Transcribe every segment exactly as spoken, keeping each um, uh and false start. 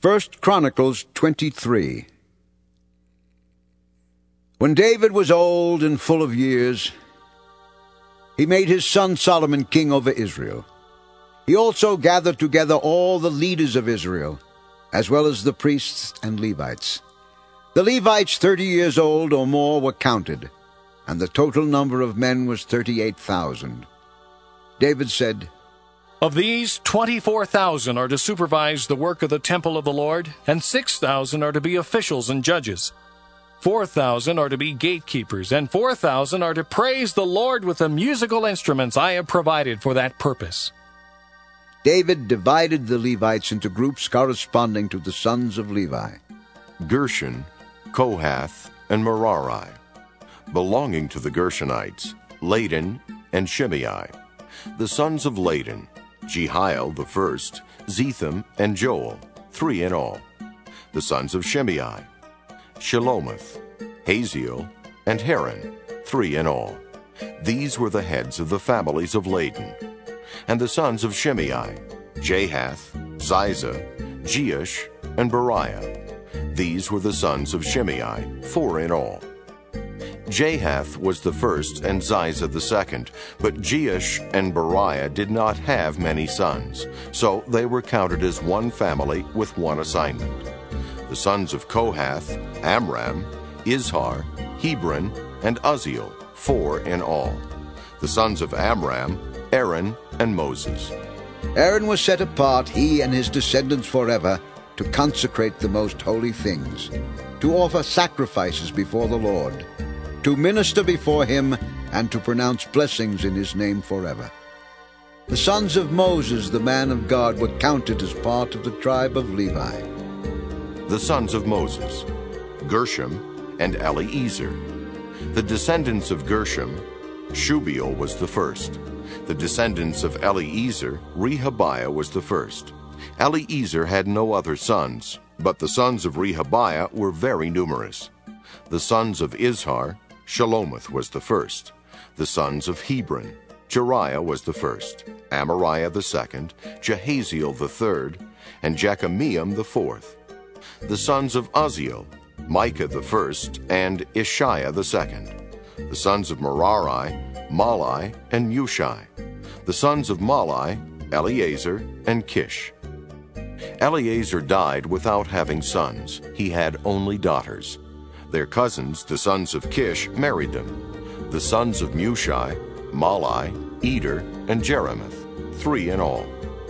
First Chronicles twenty-three. When David was old and full of years, he made his son Solomon king over Israel. He also gathered together all the leaders of Israel, as well as the priests and Levites. The Levites thirty years old or more were counted, and the total number of men was thirty-eight thousand. David said, "Of these, twenty-four thousand are to supervise the work of the temple of the Lord, and six thousand are to be officials and judges. Four thousand are to be gatekeepers, and four thousand are to praise the Lord with the musical instruments I have provided for that purpose." David divided the Levites into groups corresponding to the sons of Levi: Gershon, Kohath, and Merari. Belonging to the Gershonites, Ladan and Shimei. The sons of Ladan, Jehiel the first, Zetham, and Joel, three in all. The sons of Shimei, Shelomoth, Haziel, and Haran, three in all. These were the heads of the families of Ladan. And the sons of Shimei, Jahath, Ziza, Jeush, and Beriah. These were the sons of Shimei, four in all. Jahath was the first and Ziza the second, but Jeush and Beriah did not have many sons, so they were counted as one family with one assignment. The sons of Kohath, Amram, Izhar, Hebron, and Uzziel, four in all. The sons of Amram, Aaron, and Moses. Aaron was set apart, he and his descendants forever, to consecrate the most holy things, to offer sacrifices before the Lord, to minister before him, and to pronounce blessings in his name forever. The sons of Moses, the man of God, were counted as part of the tribe of Levi. The sons of Moses, Gershom and Eliezer. The descendants of Gershom, Shubael was the first. The descendants of Eliezer, Rehabiah was the first. Eliezer had no other sons, but the sons of Rehabiah were very numerous. The sons of Izhar, Shelomoth was the first. The sons of Hebron, Jeriah was the first, Amariah the second, Jahaziel the third, and Jekameam the fourth. The sons of Uzziel, Micah the first, and Ishiah the second. The sons of Merari, Mahli and Mushi. The sons of Mahli, Eleazar and Kish. Eleazar died without having sons. He had only daughters. Their cousins, the sons of Kish, married them. The sons of Mushi, Mahli, Eder, and Jeremoth, three in all.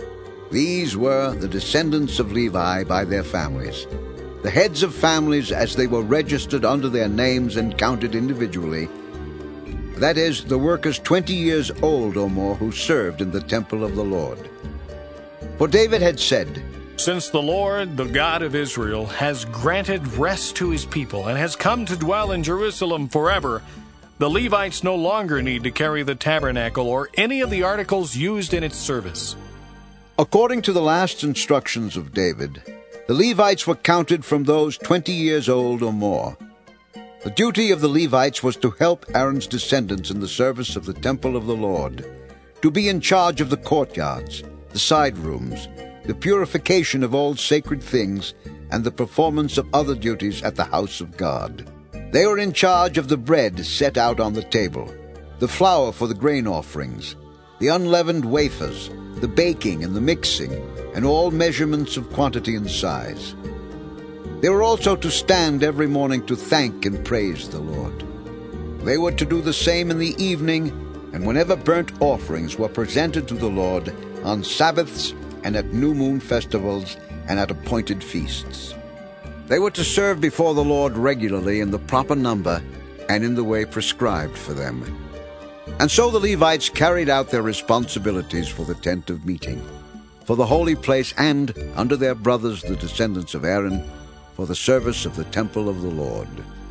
These were the descendants of Levi by their families, the heads of families as they were registered under their names and counted individually. That is, the workers twenty years old or more who served in the temple of the Lord. For David had said, "Since the Lord, the God of Israel, has granted rest to his people and has come to dwell in Jerusalem forever, the Levites no longer need to carry the tabernacle or any of the articles used in its service." According to the last instructions of David, the Levites were counted from those twenty years old or more. The duty of the Levites was to help Aaron's descendants in the service of the temple of the Lord, to be in charge of the courtyards, the side rooms, the purification of all sacred things, and the performance of other duties at the house of God. They were in charge of the bread set out on the table, the flour for the grain offerings, the unleavened wafers, the baking and the mixing, and all measurements of quantity and size. They were also to stand every morning to thank and praise the Lord. They were to do the same in the evening, and whenever burnt offerings were presented to the Lord on Sabbaths and at new moon festivals and at appointed feasts. They were to serve before the Lord regularly in the proper number and in the way prescribed for them. And so the Levites carried out their responsibilities for the tent of meeting, for the holy place, and, under their brothers the descendants of Aaron, for the service of the temple of the Lord.